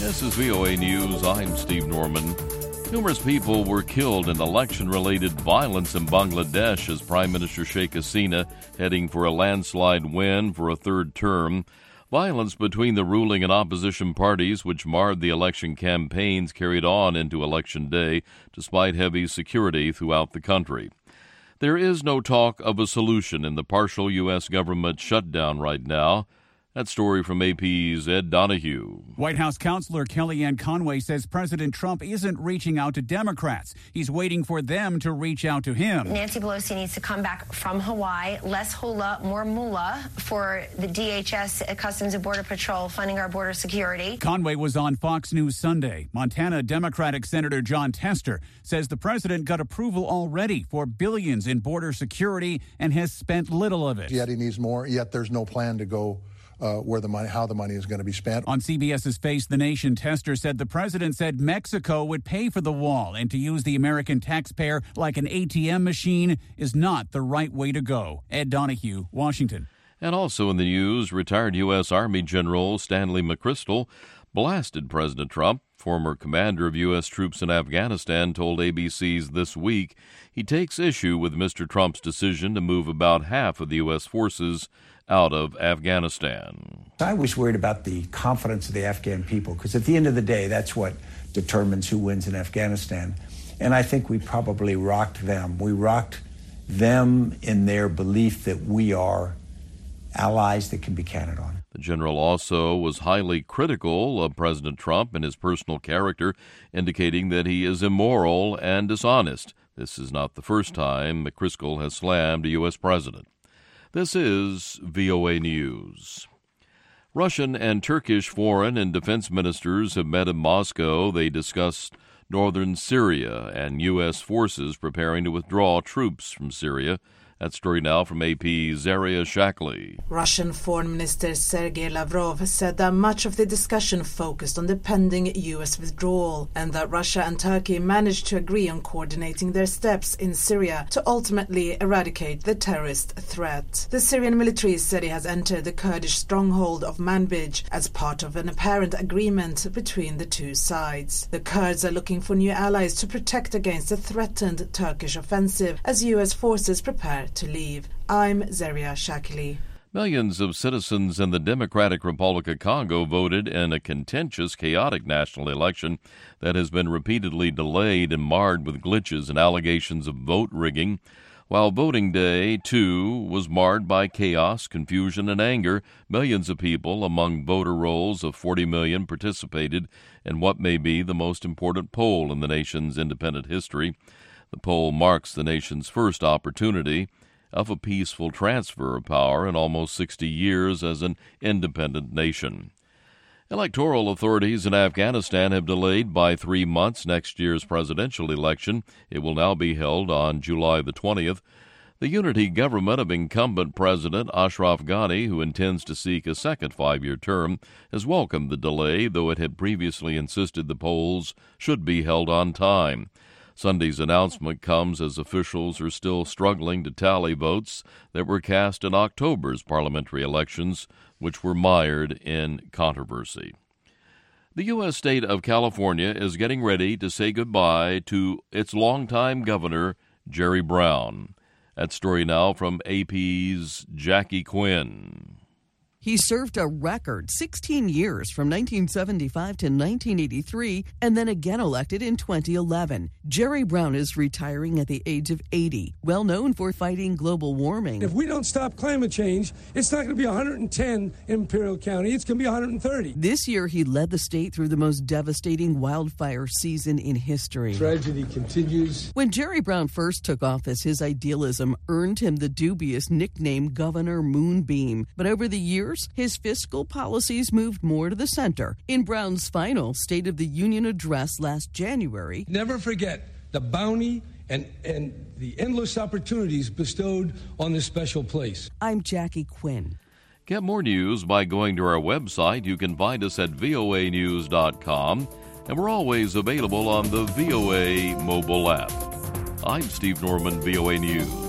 This is VOA News. I'm Steve Norman. Numerous people were killed in election-related violence in Bangladesh as Prime Minister Sheikh Hasina heading for a landslide win for a third term. Violence between the ruling and opposition parties, which marred the election campaigns, carried on into Election Day, despite heavy security throughout the country. There is no talk of a solution in the partial U.S. government shutdown right now. That story from AP's Ed Donahue. White House counselor Kellyanne Conway says President Trump isn't reaching out to Democrats. He's waiting for them to reach out to him. Nancy Pelosi needs to come back from Hawaii. Less hula, more moolah for the DHS, Customs and Border Patrol, funding our border security. Conway was on Fox News Sunday. Montana Democratic Senator Jon Tester says the president got approval already for billions in border security and has spent little of it. Yet he needs more, yet there's no plan to go how the money is going to be spent. On CBS's Face the Nation, Tester said the president said Mexico would pay for the wall, and to use the American taxpayer like an ATM machine is not the right way to go. Ed Donahue, Washington. And also in the news, retired U.S. Army General Stanley McChrystal blasted President Trump. Former commander of U.S. troops in Afghanistan told ABC's This Week he takes issue with Mr. Trump's decision to move about half of the U.S. forces out of Afghanistan. I was worried about the confidence of the Afghan people, because at the end of the day, that's what determines who wins in Afghanistan. And I think we probably rocked them. We rocked them in their belief that we are allies that can be counted on. The general also was highly critical of President Trump and his personal character, indicating that he is immoral and dishonest. This is not the first time McChrystal has slammed a U.S. president. This is VOA News. Russian and Turkish foreign and defense ministers have met in Moscow. They discussed northern Syria and U.S. forces preparing to withdraw troops from Syria. That story now from AP's Zaria Shackley. Russian Foreign Minister Sergei Lavrov said that much of the discussion focused on the pending U.S. withdrawal and that Russia and Turkey managed to agree on coordinating their steps in Syria to ultimately eradicate the terrorist threat. The Syrian military said it has entered the Kurdish stronghold of Manbij as part of an apparent agreement between the two sides. The Kurds are looking for new allies to protect against a threatened Turkish offensive as U.S. forces prepare to leave. I'm Zaria Shackley. Millions of citizens in the Democratic Republic of Congo voted in a contentious, chaotic national election that has been repeatedly delayed and marred with glitches and allegations of vote rigging. While voting day, too, was marred by chaos, confusion, and anger, millions of people among voter rolls of 40 million participated in what may be the most important poll in the nation's independent history. The poll marks the nation's first opportunity of a peaceful transfer of power in almost 60 years as an independent nation. Electoral authorities in Afghanistan have delayed by 3 months next year's presidential election. It will now be held on July the 20th. The unity government of incumbent President Ashraf Ghani, who intends to seek a second 5-year term, has welcomed the delay, though it had previously insisted the polls should be held on time. Sunday's announcement comes as officials are still struggling to tally votes that were cast in October's parliamentary elections, which were mired in controversy. The U.S. state of California is getting ready to say goodbye to its longtime governor, Jerry Brown. That story now from AP's Jackie Quinn. He served a record 16 years from 1975 to 1983 and then again elected in 2011. Jerry Brown is retiring at the age of 80, well known for fighting global warming. If we don't stop climate change, it's not going to be 110 in Imperial County. It's going to be 130. This year, he led the state through the most devastating wildfire season in history. Tragedy continues. When Jerry Brown first took office, his idealism earned him the dubious nickname Governor Moonbeam. But over the years, his fiscal policies moved more to the center. In Brown's final State of the Union address last January, never forget the bounty and the endless opportunities bestowed on this special place. I'm Jackie Quinn. Get more news by going to our website. You can find us at voanews.com, and we're always available on the VOA mobile app. I'm Steve Norman, VOA News.